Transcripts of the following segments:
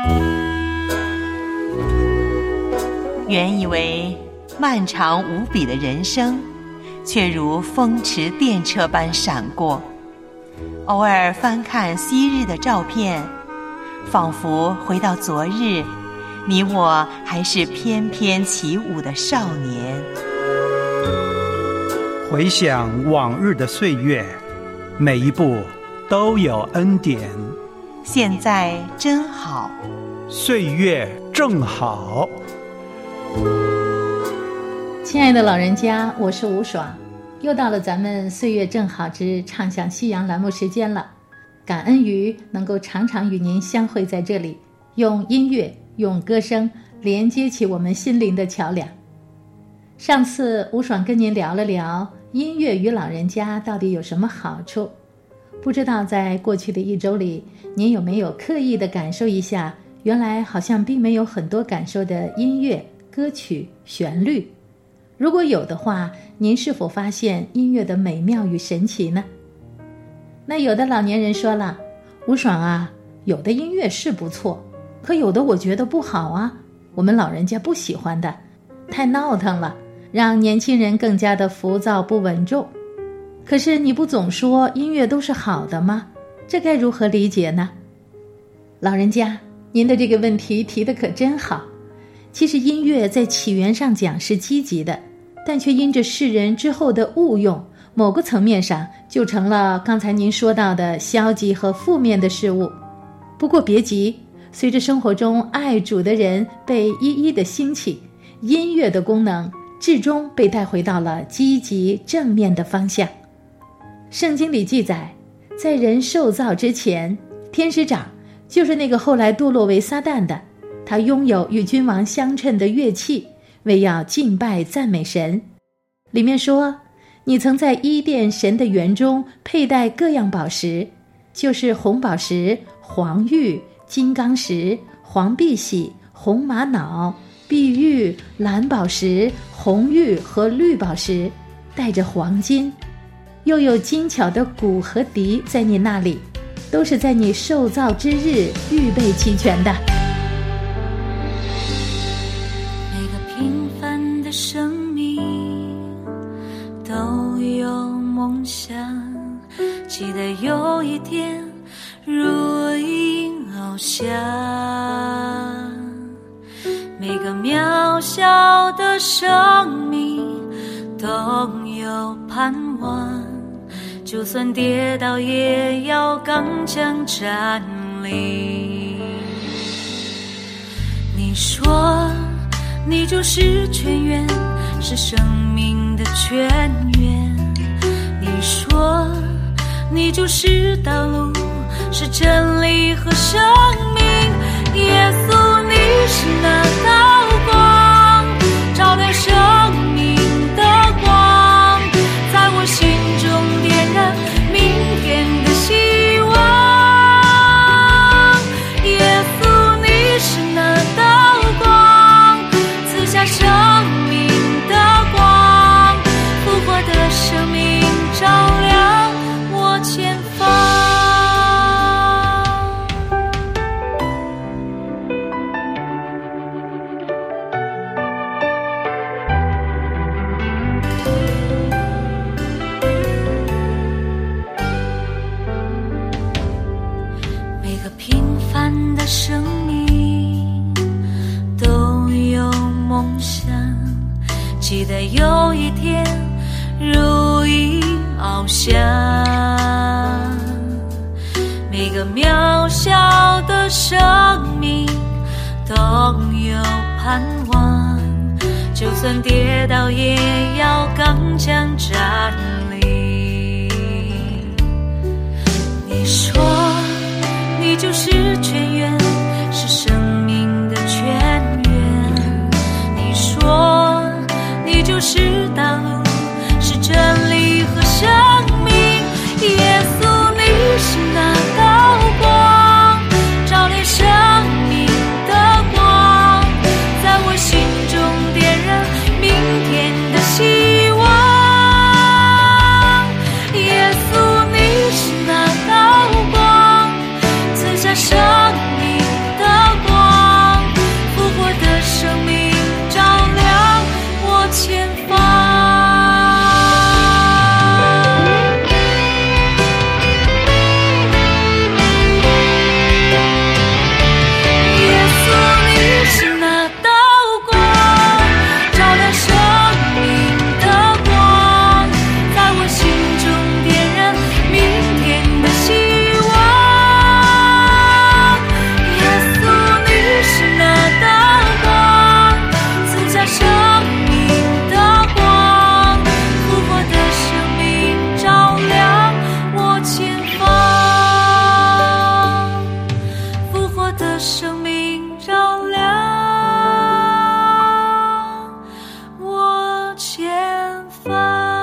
原以为漫长无比的人生，却如风驰电掣般闪过。偶尔翻看昔日的照片，仿佛回到昨日，你我还是翩翩起舞的少年。 回想往日的岁月，每一步都有恩典。 现在真好， 岁月正好。 亲爱的老人家，我是吴爽，又到了咱们岁月正好之畅想夕阳栏目时间了。感恩于能够常常与您相会在这里，用音乐用歌声连接起我们心灵的桥梁。上次吴爽跟您聊了聊音乐与老人家到底有什么好处，不知道在过去的一周里，您有没有刻意地感受一下原来好像并没有很多感受的音乐、歌曲、旋律？如果有的话，您是否发现音乐的美妙与神奇呢？那有的老年人说了，吴爽啊，有的音乐是不错，可有的我觉得不好啊，我们老人家不喜欢的，太闹腾了，让年轻人更加的浮躁不稳重。可是你不总说音乐都是好的吗？这该如何理解呢？老人家，您的这个问题提得可真好。其实音乐在起源上讲是积极的，但却因着世人之后的误用，某个层面上就成了刚才您说到的消极和负面的事物。不过别急，随着生活中爱主的人被一一的兴起，音乐的功能至终被带回到了积极正面的方向。圣经里记载，在人受造之前，天使长就是那个后来堕落为撒旦的，他拥有与君王相称的乐器，为要敬拜赞美神。里面说，你曾在伊甸神的园中佩戴各样宝石，就是红宝石、黄玉、金刚石、黄碧玺、红玛瑙、碧玉、蓝宝石、红玉和绿宝石，带着黄金，又有精巧的鼓和笛在你那里，都是在你受造之日预备齐全的。 每个平凡的生命都有梦想，期待有一天如影翱翔。每个渺小的生命都有盼望，就算跌倒也要刚强站立。你说你就是泉源，是生命的泉源。你说你就是道路，是真理和生命。耶稣，你是那道光，照亮生命的光，在我心中点燃明天的希望。耶稣，你是那道光，赐下生命的光，复活的生命照亮我前方。每个平凡的生命都有梦想，期待有一天如影翱翔。每个渺小的生命都有盼望，就算跌倒也要刚强站立。你说你就是泉源，是生命的泉源。你说你就是道路，是真理和生命。耶稣，你是那道光，照亮生命的光，在我心中点燃明天的希望。耶稣，你是那道光，赐下生命的光， 生命照亮我前方。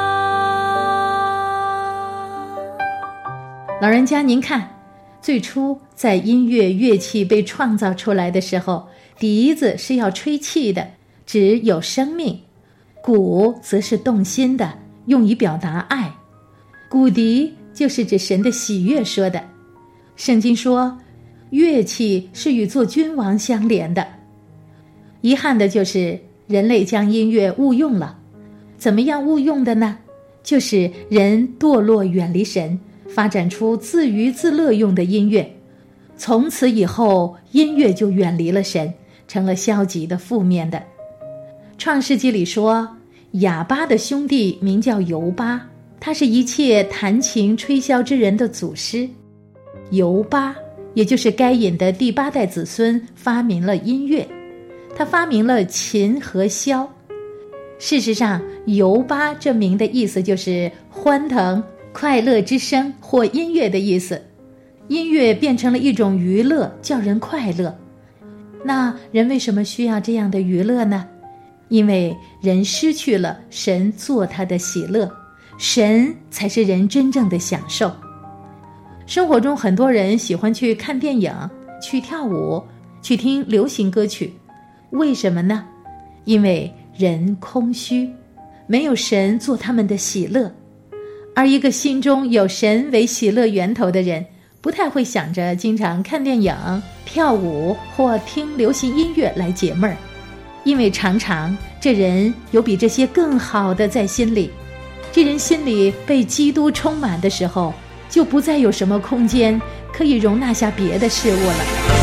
老人家您看，最初在音乐乐器被创造出来的时候，笛子是要吹气的，指有生命；鼓则是动心的，用以表达爱。骨笛就是指神的喜悦说的。圣经说，乐器是与做君王相连的。遗憾的就是人类将音乐误用了。怎么样误用的呢？就是人堕落远离神，发展出自娱自乐用的音乐。从此以后，音乐就远离了神，成了消极的、负面的。创世纪里说，亚巴的兄弟名叫犹巴，他是一切弹琴吹箫之人的祖师。犹巴也就是该隐的第8代子孙，发明了音乐，他发明了琴和箫。事实上，犹巴这名的意思就是欢腾、快乐之声或音乐的意思。音乐变成了一种娱乐，叫人快乐。那人为什么需要这样的娱乐呢？因为人失去了神做他的喜乐，神才是人真正的享受。生活中很多人喜欢去看电影，去跳舞，去听流行歌曲。为什么呢？因为人空虚，没有神做他们的喜乐。而一个心中有神为喜乐源头的人，不太会想着经常看电影、跳舞或听流行音乐来解闷儿，因为常常这人有比这些更好的在心里。这人心里被基督充满的时候，就不再有什么空间可以容纳下别的事物了。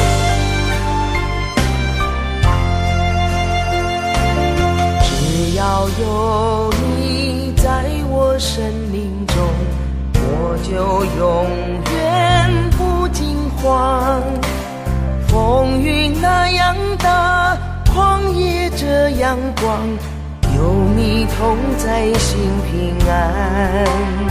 只要有你在我生命中，我就永远不惊慌。风雨那样大，旷野这样广，有你同在心平安。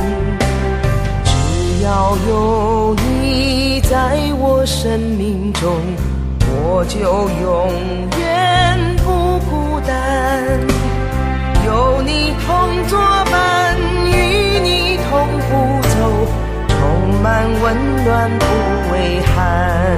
只要有你在我生命中，我就永远不孤单。有你同作伴，与你同步走，充满温暖不畏寒。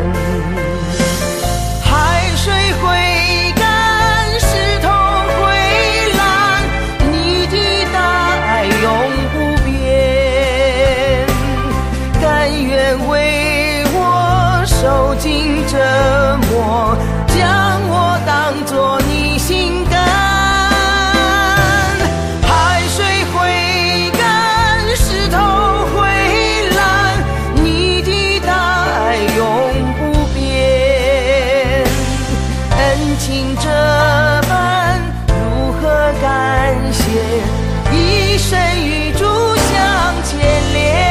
海水会干，石头会烂，你的大爱永不变。甘愿为我受尽折磨，将我当作你心肝。海水会干，石头会烂，你的大爱永不变。恩情这般，如何感谢？一生与主相牵连。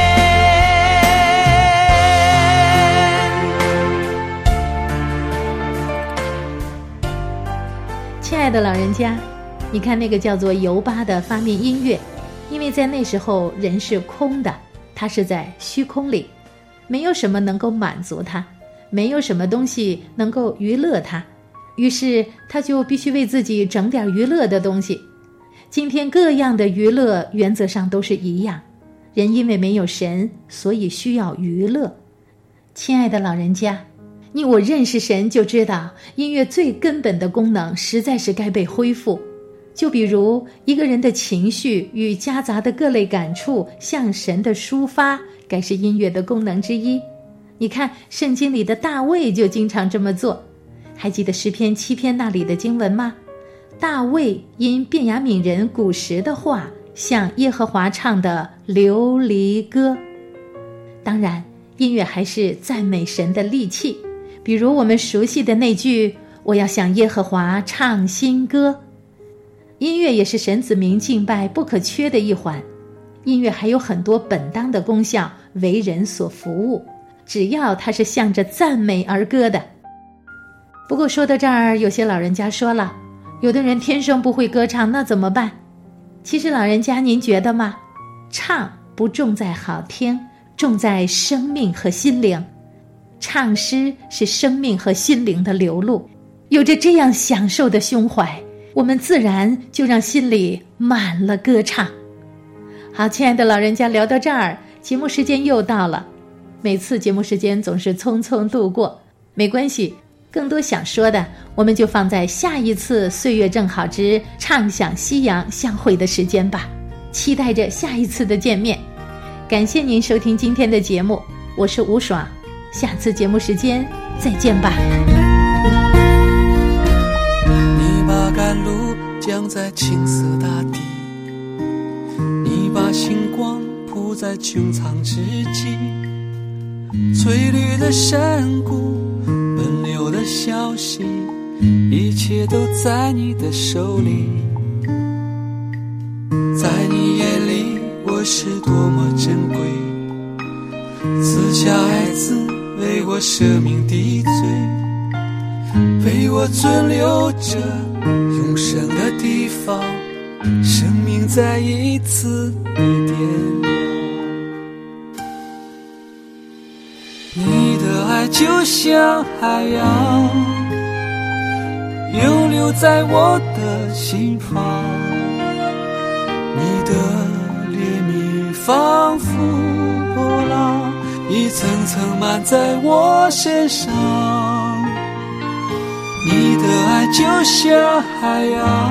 亲爱的老人家，你看那个叫做犹巴的发明音乐，因为在那时候人是空的，他是在虚空里，没有什么能够满足他，没有什么东西能够娱乐他，于是他就必须为自己整点娱乐的东西。今天各样的娱乐原则上都是一样，人因为没有神，所以需要娱乐。亲爱的老人家，我认识神就知道，音乐最根本的功能实在是该被恢复。就比如一个人的情绪与夹杂的各类感触向神的抒发，该是音乐的功能之一。你看圣经里的大卫就经常这么做。还记得诗篇7篇那里的经文吗？大卫因便雅悯人古时的话，向耶和华唱的流离歌。当然音乐还是赞美神的利器，比如我们熟悉的那句，我要向耶和华唱新歌。音乐也是神子民敬拜不可缺的一环。音乐还有很多本当的功效，为人所服务，只要它是向着赞美而歌的。不过说到这儿，有些老人家说了，有的人天生不会歌唱，那怎么办？其实老人家您觉得吗？唱不重在好听，重在生命和心灵。 唱诗是生命和心灵的流露，有着这样享受的胸怀，我们自然就让心里满了歌唱。好，亲爱的老人家，聊到这儿，节目时间又到了。每次节目时间总是匆匆度过，没关系，更多想说的，我们就放在下一次岁月正好之畅想夕阳相会的时间吧。期待着下一次的见面。感谢您收听今天的节目，我是吴爽，下次节目时间再见吧。 你把甘露降在青色大地，你把星光铺在穹苍之际，翠绿的山谷，奔流的小溪，一切都在你的手里。在你眼里我是多么珍贵，赐下爱子为我舍命的罪，为我存留着永生的地方，生命再一次被点亮。你的爱就像海洋，永留在我的心房，你的怜悯仿佛波浪，一层层满在我身上。你的爱就像海洋，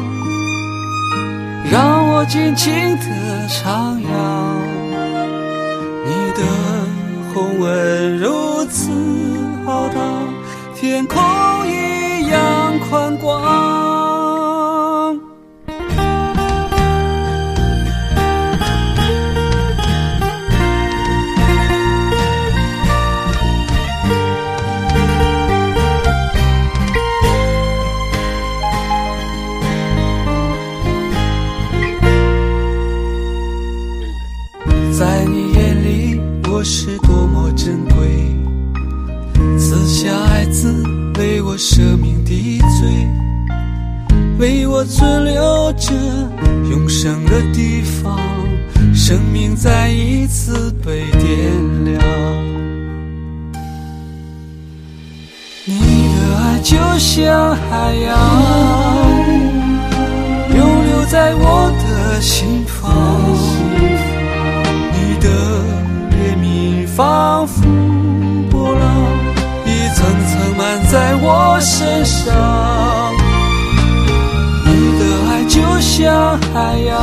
让我尽情地徜徉。你的红纹如此浩大，天空一样宽广。在你眼里我是多么珍贵，赐下爱子为我舍命的罪，为我存留着永生的地方，生命再一次被点亮。你的爱就像海洋，永留在我的心房，你的怜悯仿佛波浪，一层层满在我身上。你的爱就像海洋，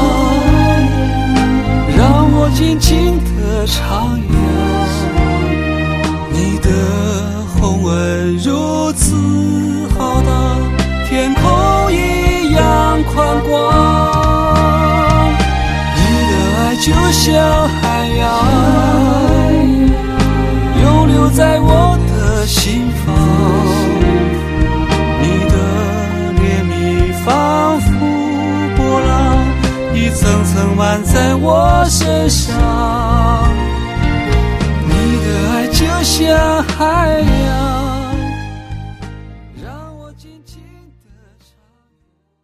让我尽情地徜徉。你的红纹如此浩大，天空一样宽广。你的爱就像海洋，永留在我的心房，你的怜悯仿佛波浪，一层层满在我身上。你的爱就像海